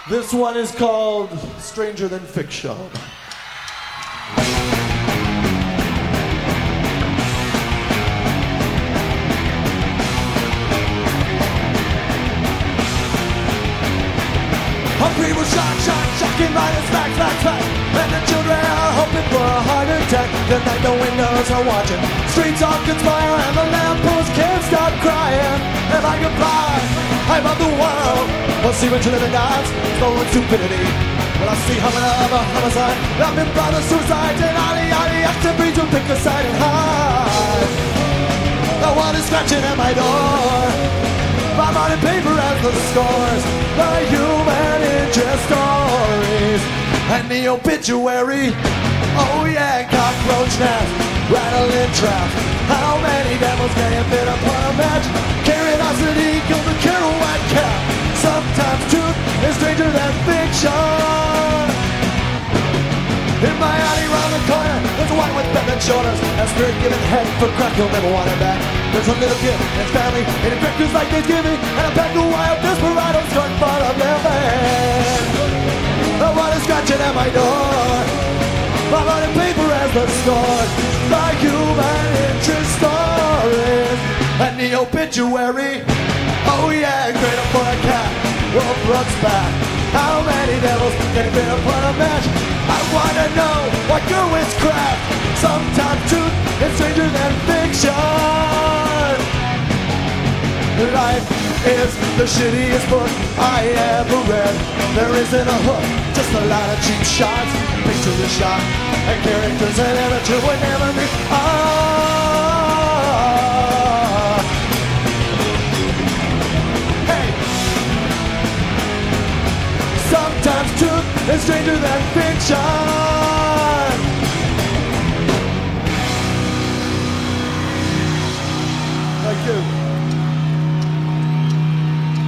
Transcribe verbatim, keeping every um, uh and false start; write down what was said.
This one is called Stranger Than Fiction. Hungry was shot, shot, shocking by the smack, smack, smack. And the children are hoping for a heart attack. The night the windows are watching, streets all conspire, and the lamppost can't stop crying. If I could fly high above the world, I'll see what you live in God's stolen stupidity. Well, I see how of a homicide, I've been by the suicide, and Ali, Ali, I can be to pick a side and hide. No one is scratching at my door. My morning paper has the scores, the human interest stories, and the obituary. Oh yeah, cockroach nest, rattling traps. How many devils can you fit upon a match? Curiosity killed the Kerouac cat. Sometimes truth is stranger than fiction. In my alley round the corner, there's a white with bent shoulders, a spirit giving head for crack, you'll never want it back. There's a little kid and his family, eating breakfast like Thanksgiving, and a pack of wild desperados gun fun of their band. The one is scratching at my door, my morning paper has the scores, the human interest stories, and the obituary. Oh yeah, great up for a cat, wolf runs back. How many devils can fit upon a match? I wanna know what your witchcraft. Sometimes truth is stranger than fiction. Life is the shittiest book I ever read. There isn't a hook, just a lot of cheap shots. Pictures are shot, and characters and amateur would never be. Ah. Hey. Sometimes truth is stranger than fiction. Thank you.